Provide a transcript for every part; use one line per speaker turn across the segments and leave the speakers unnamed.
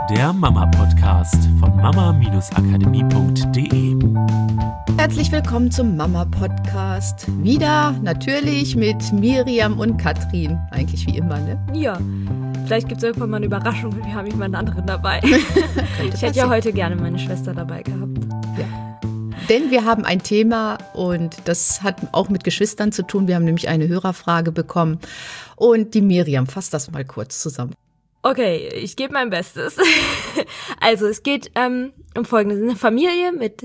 der Mama-Podcast von mama-akademie.de.
Herzlich willkommen zum Mama-Podcast. Wieder natürlich mit Miriam und Katrin. Eigentlich wie immer, ne?
Ja, vielleicht gibt es irgendwann mal eine Überraschung, wir haben jemand anderen dabei. Ich hätte ja heute gerne meine Schwester dabei gehabt.
Ja. Denn wir haben ein Thema und das hat auch mit Geschwistern zu tun. Wir haben nämlich eine Hörerfrage bekommen und die Miriam fasst das mal kurz zusammen.
Okay, ich gebe mein Bestes. Also es geht um Folgendes. Eine Familie mit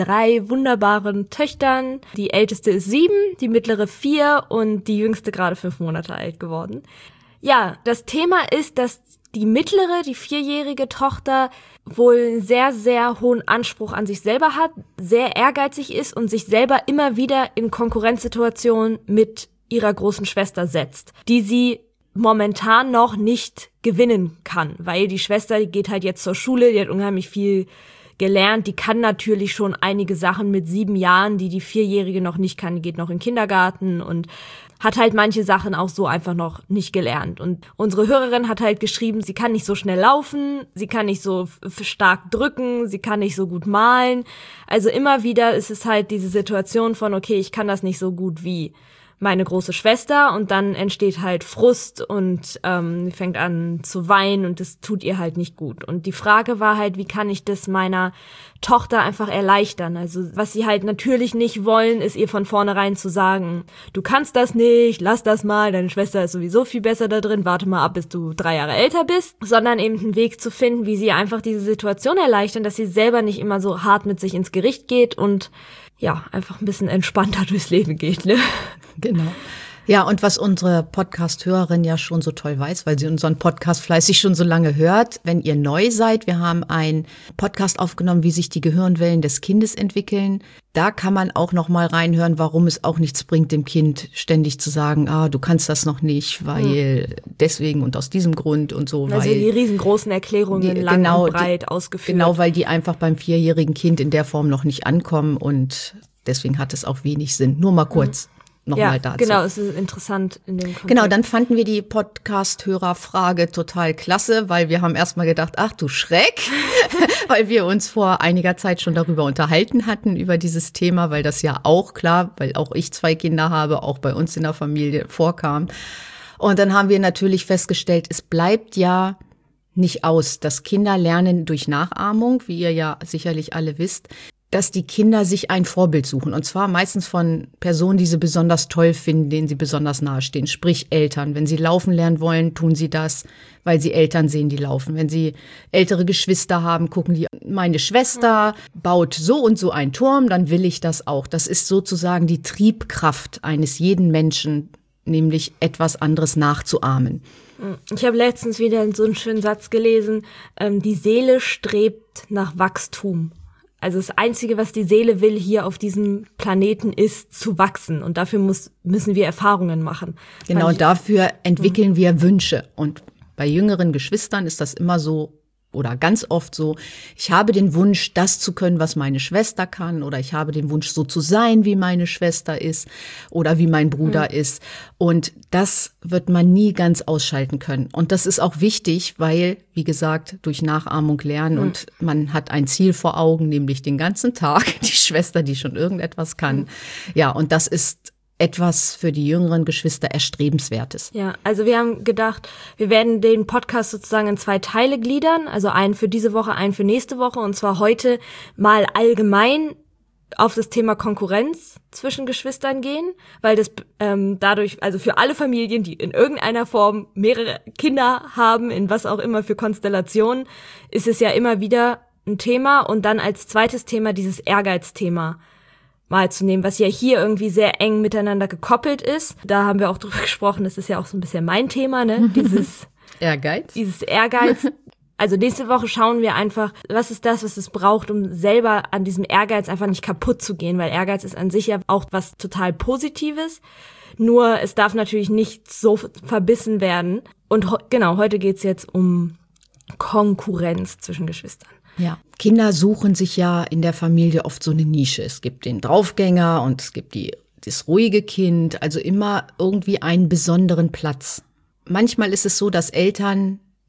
3 wunderbaren Töchtern. Die älteste ist 7, die mittlere 4 und die jüngste gerade 5 Monate alt geworden. Ja, das Thema ist, dass die mittlere, die 4-jährige Tochter wohl einen sehr, sehr hohen Anspruch an sich selber hat, sehr ehrgeizig ist und sich selber immer wieder in Konkurrenzsituationen mit ihrer großen Schwester setzt, die sie momentan noch nicht gewinnen kann, weil die Schwester, die geht halt jetzt zur Schule, die hat unheimlich viel gelernt, die kann natürlich schon einige Sachen mit 7 Jahren, die die 4-jährige noch nicht kann, die geht noch in den Kindergarten und hat halt manche Sachen auch so einfach noch nicht gelernt. Und unsere Hörerin hat halt geschrieben, sie kann nicht so schnell laufen, sie kann nicht so stark drücken, sie kann nicht so gut malen. Also immer wieder ist es halt diese Situation von, okay, ich kann das nicht so gut wie meine große Schwester und dann entsteht halt Frust und fängt an zu weinen und das tut ihr halt nicht gut. Und die Frage war halt, wie kann ich das meiner Tochter einfach erleichtern? Also was sie halt natürlich nicht wollen, ist ihr von vornherein zu sagen, du kannst das nicht, lass das mal, deine Schwester ist sowieso viel besser da drin, warte mal ab, bis du 3 Jahre älter bist, sondern eben einen Weg zu finden, wie sie einfach diese Situation erleichtern, dass sie selber nicht immer so hart mit sich ins Gericht geht und ja, einfach ein bisschen entspannter durchs Leben geht, ne?
Genau. Ja, und was unsere Podcast-Hörerin ja schon so toll weiß, weil sie unseren Podcast fleißig schon so lange hört, wenn ihr neu seid, wir haben einen Podcast aufgenommen, wie sich die Gehirnwellen des Kindes entwickeln. Da kann man auch noch mal reinhören, warum es auch nichts bringt, dem Kind ständig zu sagen, du kannst das noch nicht, weil deswegen und aus diesem Grund und so.
Also
weil
die riesengroßen Erklärungen lang und breit ausgeführt.
Genau, weil die einfach beim 4-jährigen Kind in der Form noch nicht ankommen und deswegen hat es auch wenig Sinn. Nur mal kurz. Nochmal dazu.
Genau, es ist interessant in dem Kontext.
Genau, dann fanden wir die Podcast-Hörerfrage total klasse, weil wir haben erstmal gedacht, ach du Schreck, weil wir uns vor einiger Zeit schon darüber unterhalten hatten, über dieses Thema, weil das ja auch klar, weil auch ich 2 Kinder habe, auch bei uns in der Familie vorkam. Und dann haben wir natürlich festgestellt, es bleibt ja nicht aus, dass Kinder lernen durch Nachahmung, wie ihr ja sicherlich alle wisst, dass die Kinder sich ein Vorbild suchen. Und zwar meistens von Personen, die sie besonders toll finden, denen sie besonders nahestehen. Sprich Eltern. Wenn sie laufen lernen wollen, tun sie das, weil sie Eltern sehen, die laufen. Wenn sie ältere Geschwister haben, gucken die, meine Schwester baut so und so einen Turm, dann will ich das auch. Das ist sozusagen die Triebkraft eines jeden Menschen, nämlich etwas anderes nachzuahmen.
Ich habe letztens wieder so einen schönen Satz gelesen, die Seele strebt nach Wachstum. Also das Einzige, was die Seele will hier auf diesem Planeten, ist zu wachsen. Und dafür müssen wir Erfahrungen machen.
Genau, und dafür entwickeln wir Wünsche. Und bei jüngeren Geschwistern ist das immer so oder ganz oft so, ich habe den Wunsch, das zu können, was meine Schwester kann. Oder ich habe den Wunsch, so zu sein, wie meine Schwester ist oder wie mein Bruder ist. Und das wird man nie ganz ausschalten können. Und das ist auch wichtig, weil, wie gesagt, durch Nachahmung lernen und man hat ein Ziel vor Augen, nämlich den ganzen Tag die Schwester, die schon irgendetwas kann. Ja, und das ist etwas für die jüngeren Geschwister Erstrebenswertes.
Ja, also wir haben gedacht, wir werden den Podcast sozusagen in 2 Teile gliedern, also einen für diese Woche, einen für nächste Woche und zwar heute mal allgemein auf das Thema Konkurrenz zwischen Geschwistern gehen, weil das dadurch, also für alle Familien, die in irgendeiner Form mehrere Kinder haben, in was auch immer für Konstellationen, ist es ja immer wieder ein Thema und dann als zweites Thema dieses Ehrgeizthema mal zu nehmen, was ja hier irgendwie sehr eng miteinander gekoppelt ist. Da haben wir auch drüber gesprochen, das ist ja auch so ein bisschen mein Thema, ne? Dieses
Ehrgeiz.
Dieses Ehrgeiz. Also nächste Woche schauen wir einfach, was ist das, was es braucht, um selber an diesem Ehrgeiz einfach nicht kaputt zu gehen, weil Ehrgeiz ist an sich ja auch was total Positives. Nur es darf natürlich nicht so verbissen werden. Und genau, heute geht's jetzt um Konkurrenz zwischen Geschwistern.
Ja, Kinder suchen sich ja in der Familie oft so eine Nische. Es gibt den Draufgänger und es gibt das ruhige Kind, also immer irgendwie einen besonderen Platz. Manchmal ist es so, dass Eltern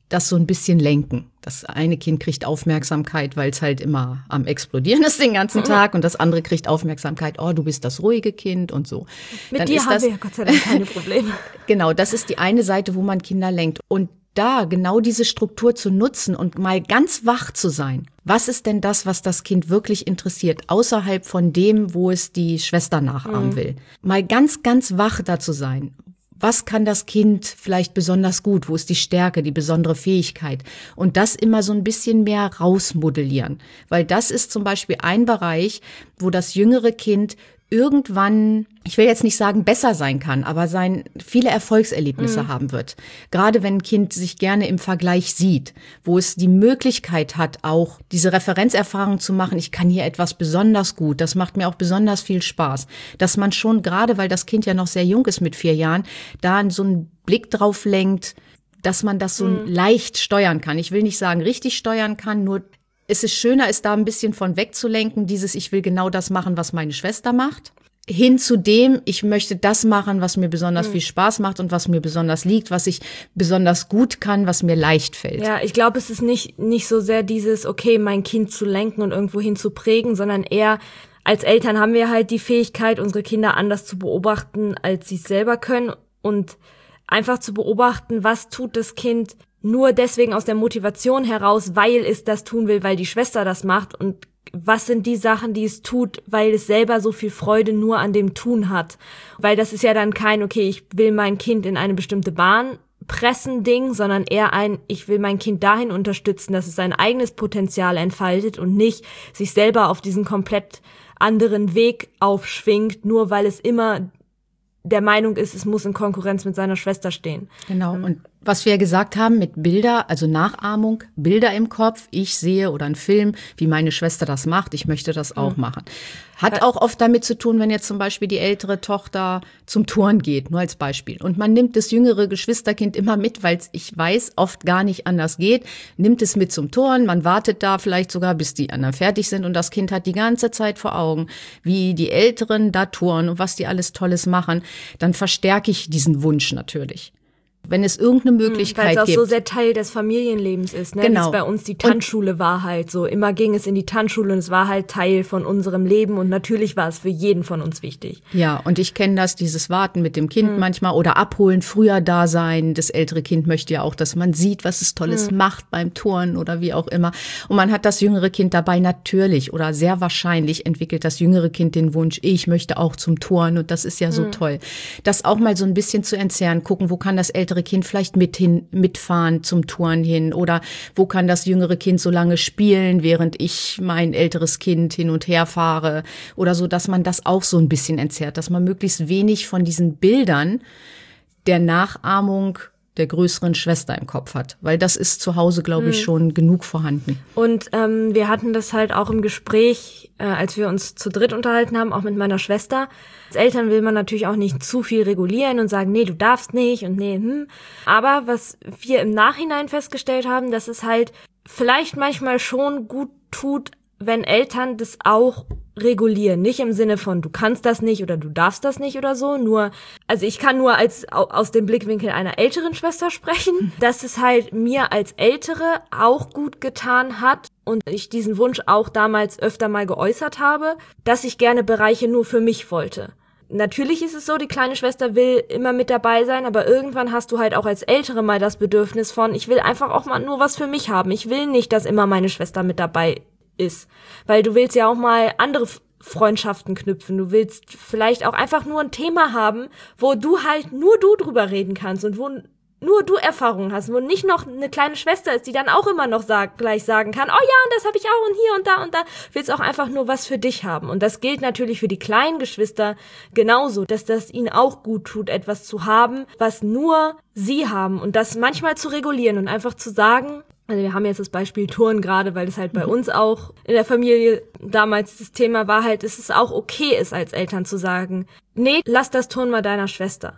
das so ein bisschen lenken. Das eine Kind kriegt Aufmerksamkeit, weil es halt immer am Explodieren ist den ganzen Tag und das andere kriegt Aufmerksamkeit, oh, du bist das ruhige Kind und so.
Mit dir haben wir ja Gott sei Dank keine Probleme.
Genau, das ist die eine Seite, wo man Kinder lenkt. Und da genau diese Struktur zu nutzen und mal ganz wach zu sein. Was ist denn das, was das Kind wirklich interessiert, außerhalb von dem, wo es die Schwester nachahmen will? Mal ganz, ganz wach da zu sein. Was kann das Kind vielleicht besonders gut? Wo ist die Stärke, die besondere Fähigkeit? Und das immer so ein bisschen mehr rausmodellieren. Weil das ist zum Beispiel ein Bereich, wo das jüngere Kind irgendwann, ich will jetzt nicht sagen besser sein kann, aber viele Erfolgserlebnisse haben wird. Gerade wenn ein Kind sich gerne im Vergleich sieht, wo es die Möglichkeit hat, auch diese Referenzerfahrung zu machen, ich kann hier etwas besonders gut, das macht mir auch besonders viel Spaß. Dass man schon, gerade weil das Kind ja noch sehr jung ist mit 4 Jahren, da so einen Blick drauf lenkt, dass man das so leicht steuern kann. Ich will nicht sagen richtig steuern kann, nur es ist schöner, es da ein bisschen von wegzulenken, ich will genau das machen, was meine Schwester macht, hin zu dem, ich möchte das machen, was mir besonders viel Spaß macht und was mir besonders liegt, was ich besonders gut kann, was mir leicht fällt.
Ja, ich glaube, es ist nicht so sehr dieses, okay, mein Kind zu lenken und irgendwo hin zu prägen, sondern eher, als Eltern haben wir halt die Fähigkeit, unsere Kinder anders zu beobachten, als sie es selber können und einfach zu beobachten, was tut das Kind nur deswegen aus der Motivation heraus, weil es das tun will, weil die Schwester das macht und was sind die Sachen, die es tut, weil es selber so viel Freude nur an dem Tun hat. Weil das ist ja dann kein, okay, ich will mein Kind in eine bestimmte Bahn pressen Ding, sondern eher ich will mein Kind dahin unterstützen, dass es sein eigenes Potenzial entfaltet und nicht sich selber auf diesen komplett anderen Weg aufschwingt, nur weil es immer der Meinung ist, es muss in Konkurrenz mit seiner Schwester stehen.
Genau. Und was wir ja gesagt haben mit Bilder, also Nachahmung, Bilder im Kopf, ich sehe oder ein Film, wie meine Schwester das macht, ich möchte das auch machen. Hat auch oft damit zu tun, wenn jetzt zum Beispiel die ältere Tochter zum Turnen geht, nur als Beispiel. Und man nimmt das jüngere Geschwisterkind immer mit, weil es, ich weiß, oft gar nicht anders geht, nimmt es mit zum Turnen, man wartet da vielleicht sogar, bis die anderen fertig sind und das Kind hat die ganze Zeit vor Augen, wie die Älteren da turnen und was die alles Tolles machen, dann verstärke ich diesen Wunsch natürlich. Wenn es irgendeine Möglichkeit gibt.
Weil es auch so sehr Teil des Familienlebens ist, ne?
Genau.
Wie es bei uns die Tanzschule war halt so. Immer ging es in die Tanzschule und es war halt Teil von unserem Leben und natürlich war es für jeden von uns wichtig.
Ja, und ich kenne das, dieses Warten mit dem Kind manchmal oder abholen, früher da sein. Das ältere Kind möchte ja auch, dass man sieht, was es Tolles macht beim Turnen oder wie auch immer. Und man hat das jüngere Kind dabei natürlich oder sehr wahrscheinlich entwickelt das jüngere Kind den Wunsch, ich möchte auch zum Turnen und das ist ja so toll. Das auch mal so ein bisschen zu entzerren, gucken, wo kann das ältere Kind vielleicht mitfahren zum Touren hin oder wo kann das jüngere Kind so lange spielen, während ich mein älteres Kind hin und her fahre oder so, dass man das auch so ein bisschen entzerrt, dass man möglichst wenig von diesen Bildern der Nachahmung der größeren Schwester im Kopf hat, weil das ist zu Hause, glaube ich, schon genug vorhanden.
Und wir hatten das halt auch im Gespräch, als wir uns zu dritt unterhalten haben, auch mit meiner Schwester. Als Eltern will man natürlich auch nicht zu viel regulieren und sagen, nee, du darfst nicht und nee, Aber was wir im Nachhinein festgestellt haben, dass es halt vielleicht manchmal schon gut tut, wenn Eltern das auch regulieren. Nicht im Sinne von, du kannst das nicht oder du darfst das nicht oder so. Also ich kann nur aus dem Blickwinkel einer älteren Schwester sprechen, dass es halt mir als Ältere auch gut getan hat und ich diesen Wunsch auch damals öfter mal geäußert habe, dass ich gerne Bereiche nur für mich wollte. Natürlich ist es so, die kleine Schwester will immer mit dabei sein, aber irgendwann hast du halt auch als Ältere mal das Bedürfnis von, ich will einfach auch mal nur was für mich haben. Ich will nicht, dass immer meine Schwester mit dabei ist, weil du willst ja auch mal andere Freundschaften knüpfen. Du willst vielleicht auch einfach nur ein Thema haben, wo du halt nur du drüber reden kannst und wo nur du Erfahrungen hast, wo nicht noch eine kleine Schwester ist, die dann auch immer noch gleich sagen kann, oh ja, und das habe ich auch und hier und da. Willst auch einfach nur was für dich haben. Und das gilt natürlich für die kleinen Geschwister genauso, dass das ihnen auch gut tut, etwas zu haben, was nur sie haben und das manchmal zu regulieren und einfach zu sagen, also wir haben jetzt das Beispiel Turnen gerade, weil das halt bei uns auch in der Familie damals das Thema war halt, dass es auch okay ist, als Eltern zu sagen, nee, lass das Turnen mal deiner Schwester.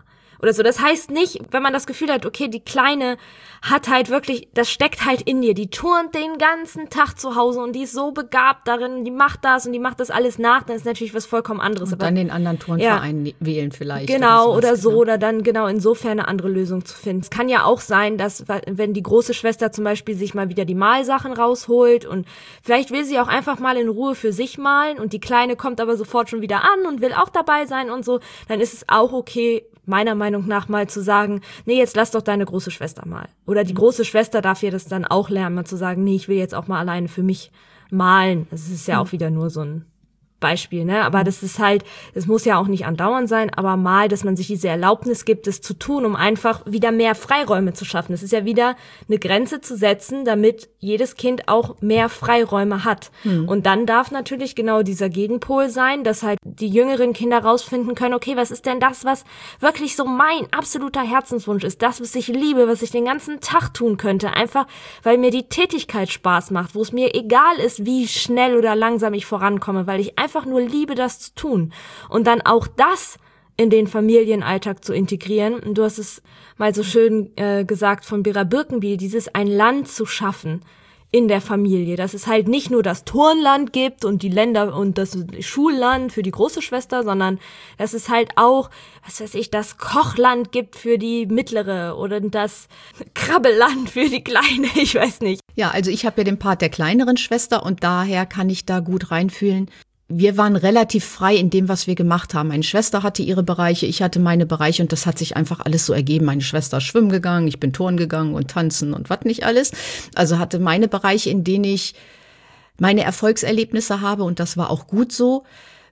oder so. Das heißt nicht, wenn man das Gefühl hat, okay, die Kleine hat halt wirklich, das steckt halt in dir, die turnt den ganzen Tag zu Hause und die ist so begabt darin, die macht das und die macht das alles nach, dann ist natürlich was vollkommen anderes.
Und dann den anderen Turnverein wählen vielleicht.
Genau, oder so, oder dann genau insofern eine andere Lösung zu finden. Es kann ja auch sein, dass, wenn die große Schwester zum Beispiel sich mal wieder die Malsachen rausholt und vielleicht will sie auch einfach mal in Ruhe für sich malen und die Kleine kommt aber sofort schon wieder an und will auch dabei sein und so, dann ist es auch okay, meiner Meinung nach mal zu sagen, nee, jetzt lass doch deine große Schwester mal. Oder die große Schwester darf ja das dann auch lernen, mal zu sagen, nee, ich will jetzt auch mal alleine für mich malen. Das ist ja auch wieder nur so ein Beispiel, ne? Aber das ist halt, es muss ja auch nicht andauernd sein, aber mal, dass man sich diese Erlaubnis gibt, es zu tun, um einfach wieder mehr Freiräume zu schaffen. Es ist ja wieder eine Grenze zu setzen, damit jedes Kind auch mehr Freiräume hat. Und dann darf natürlich genau dieser Gegenpol sein, dass halt die jüngeren Kinder rausfinden können, okay, was ist denn das, was wirklich so mein absoluter Herzenswunsch ist? Das, was ich liebe, was ich den ganzen Tag tun könnte, einfach, weil mir die Tätigkeit Spaß macht, wo es mir egal ist, wie schnell oder langsam ich vorankomme, weil ich einfach nur liebe, das zu tun. Und dann auch das in den Familienalltag zu integrieren. Und du hast es mal so schön gesagt von Bera Birkenbiel, dieses ein Land zu schaffen in der Familie, dass es halt nicht nur das Turnland gibt und die Länder und das Schulland für die große Schwester, sondern dass es halt auch, was weiß ich, das Kochland gibt für die mittlere oder das Krabbelland für die kleine, ich weiß nicht.
Ja, also ich habe ja den Part der kleineren Schwester und daher kann ich da gut reinfühlen. Wir waren relativ frei in dem, was wir gemacht haben. Meine Schwester hatte ihre Bereiche, ich hatte meine Bereiche und das hat sich einfach alles so ergeben. Meine Schwester ist schwimmen gegangen, ich bin turnen gegangen und tanzen und was nicht alles. Also hatte meine Bereiche, in denen ich meine Erfolgserlebnisse habe und das war auch gut so.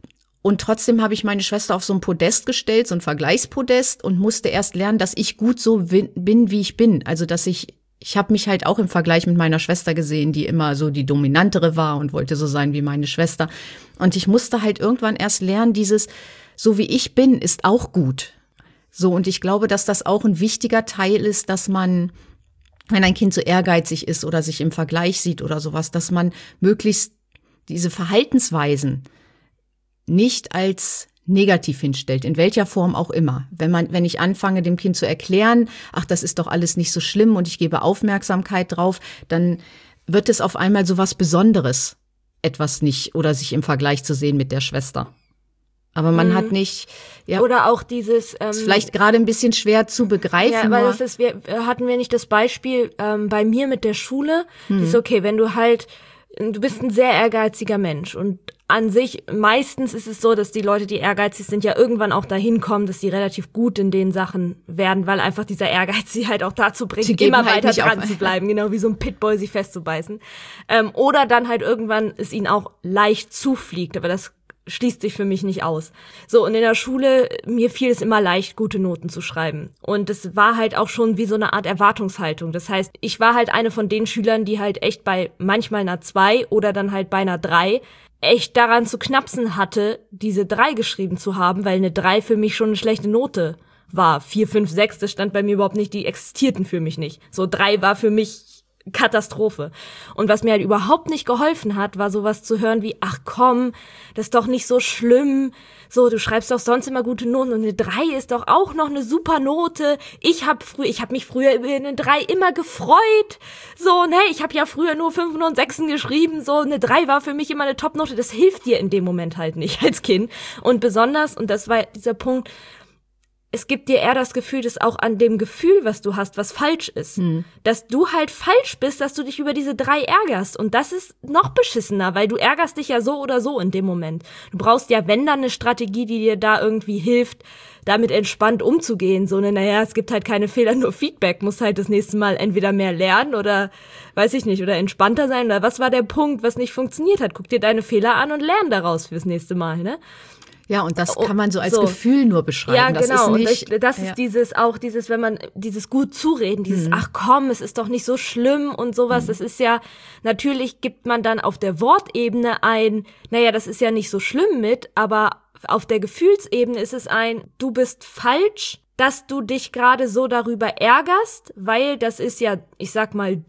Und trotzdem habe ich meine Schwester auf so ein Podest gestellt, so ein Vergleichspodest und musste erst lernen, dass ich gut so bin, wie ich bin. Also dass ich habe mich halt auch im Vergleich mit meiner Schwester gesehen, die immer so die Dominantere war und wollte so sein wie meine Schwester. Und ich musste halt irgendwann erst lernen, dieses, so wie ich bin, ist auch gut. So, und ich glaube, dass das auch ein wichtiger Teil ist, dass man, wenn ein Kind so ehrgeizig ist oder sich im Vergleich sieht oder sowas, dass man möglichst diese Verhaltensweisen nicht als negativ hinstellt, in welcher Form auch immer. Wenn ich anfange, dem Kind zu erklären, ach, das ist doch alles nicht so schlimm und ich gebe Aufmerksamkeit drauf, dann wird es auf einmal so was Besonderes, etwas nicht oder sich im Vergleich zu sehen mit der Schwester. Aber man hat nicht, ja.
Oder auch dieses,
ist vielleicht gerade ein bisschen schwer zu begreifen.
Ja, weil das ist, hatten wir nicht das Beispiel, bei mir mit der Schule, das ist okay, wenn du halt, du bist ein sehr ehrgeiziger Mensch und an sich, meistens ist es so, dass die Leute, die ehrgeizig sind, ja irgendwann auch dahin kommen, dass sie relativ gut in den Sachen werden, weil einfach dieser Ehrgeiz sie halt auch dazu bringt, immer
halt
weiter dran zu bleiben, genau wie so ein Pitbull sich festzubeißen. Oder dann halt irgendwann es ihnen auch leicht zufliegt, aber das schließt sich für mich nicht aus. So, und in der Schule, mir fiel es immer leicht, gute Noten zu schreiben. Und es war halt auch schon wie so eine Art Erwartungshaltung. Das heißt, ich war halt eine von den Schülern, die halt echt bei manchmal einer 2 oder dann halt bei einer 3 echt daran zu knapsen hatte, diese 3 geschrieben zu haben, weil eine 3 für mich schon eine schlechte Note war. 4, 5, 6, das stand bei mir überhaupt nicht, die existierten für mich nicht. So 3 war für mich Katastrophe. Und was mir halt überhaupt nicht geholfen hat, war sowas zu hören wie, ach komm, das ist doch nicht so schlimm, so, du schreibst doch sonst immer gute Noten und eine 3 ist doch auch noch eine super Note. Ich hab mich früher über eine 3 immer gefreut, so, ne, ich habe ja früher nur 5 und 6 geschrieben, so, eine 3 war für mich immer eine Top-Note, das hilft dir in dem Moment halt nicht als Kind. Und besonders, und das war dieser Punkt, es gibt dir eher das Gefühl, dass auch an dem Gefühl, was du hast, was falsch ist. Dass du halt falsch bist, dass du dich über diese 3 ärgerst. Und das ist noch beschissener, weil du ärgerst dich ja so oder so in dem Moment. Du brauchst ja, wenn dann, eine Strategie, die dir da irgendwie hilft, damit entspannt umzugehen. So eine, naja, es gibt halt keine Fehler, nur Feedback. Musst halt das nächste Mal entweder mehr lernen oder, weiß ich nicht, oder entspannter sein. Oder was war der Punkt, was nicht funktioniert hat? Guck dir deine Fehler an und lern daraus fürs nächste Mal, ne?
Ja, und das kann man so als Gefühl nur beschreiben.
Ja,
das
genau.
ist nicht,
und das ist dieses, wenn man dieses gut zureden, dieses, ach komm, es ist doch nicht so schlimm und sowas. Das ist ja, natürlich gibt man dann auf der Wortebene ein, naja, das ist ja nicht so schlimm mit, aber auf der Gefühlsebene ist es ein, du bist falsch, dass du dich gerade so darüber ärgerst, weil das ist ja, ich sag mal, dumm.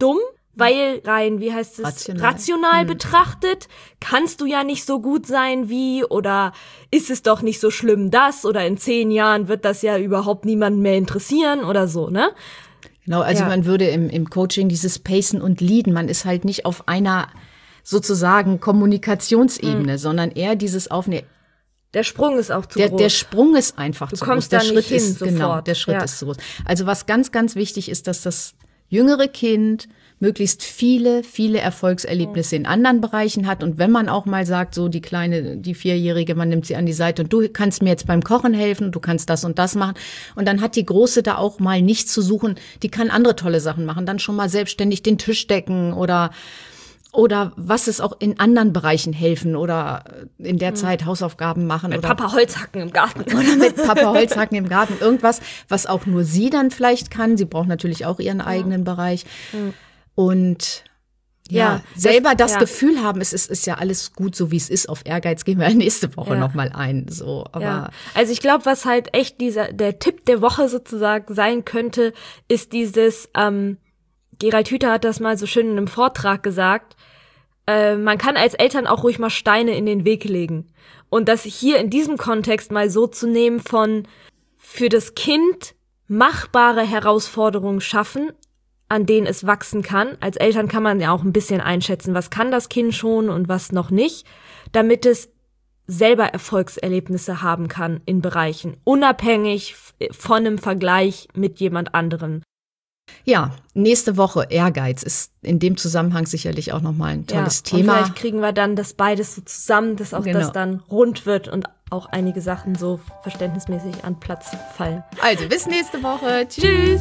Weil rein, wie heißt es, rational betrachtet, kannst du ja nicht so gut sein wie, oder ist es doch nicht so schlimm das, oder in 10 Jahren wird das ja überhaupt niemanden mehr interessieren oder so, ne?
Genau, also man würde im Coaching dieses Pacen und Leaden, man ist halt nicht auf einer sozusagen Kommunikationsebene, sondern eher dieses Aufnehmen.
Der Sprung ist auch zu groß.
Der Sprung ist einfach zu groß.
Du kommst da nicht hin sofort.
Genau, der Schritt ist zu groß. Also was ganz, ganz wichtig ist, dass das jüngere Kind möglichst viele Erfolgserlebnisse in anderen Bereichen hat. Und wenn man auch mal sagt, so die 4-Jährige, man nimmt sie an die Seite und du kannst mir jetzt beim Kochen helfen, du kannst das und das machen. Und dann hat die Große da auch mal nichts zu suchen, die kann andere tolle Sachen machen. Dann schon mal selbstständig den Tisch decken oder was ist auch in anderen Bereichen helfen oder in der Zeit Hausaufgaben machen.
Mit Papa Holzhacken im Garten.
Oder mit Papa Holzhacken im Garten. Irgendwas, was auch nur sie dann vielleicht kann. Sie braucht natürlich auch ihren eigenen Bereich. Und selber das Gefühl haben, es ist ja alles gut, so wie es ist. Auf Ehrgeiz gehen wir nächste Woche noch mal ein. So, aber
also ich glaube, was halt echt der Tipp der Woche sozusagen sein könnte, ist dieses, Gerald Hüther hat das mal so schön in einem Vortrag gesagt, man kann als Eltern auch ruhig mal Steine in den Weg legen. Und das hier in diesem Kontext mal so zu nehmen von für das Kind machbare Herausforderungen schaffen, an denen es wachsen kann. Als Eltern kann man ja auch ein bisschen einschätzen, was kann das Kind schon und was noch nicht, damit es selber Erfolgserlebnisse haben kann in Bereichen, unabhängig von einem Vergleich mit jemand anderem.
Ja, nächste Woche Ehrgeiz ist in dem Zusammenhang sicherlich auch nochmal ein tolles Thema.
Und vielleicht kriegen wir dann das beides so zusammen, dass auch das dann rund wird und auch einige Sachen so verständnismäßig an Platz fallen.
Also bis nächste Woche. Tschüss.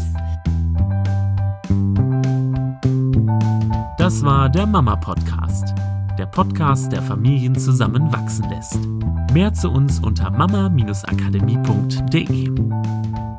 Das war der Mama-Podcast. Der Podcast, der Familien zusammenwachsen lässt. Mehr zu uns unter mama-akademie.de.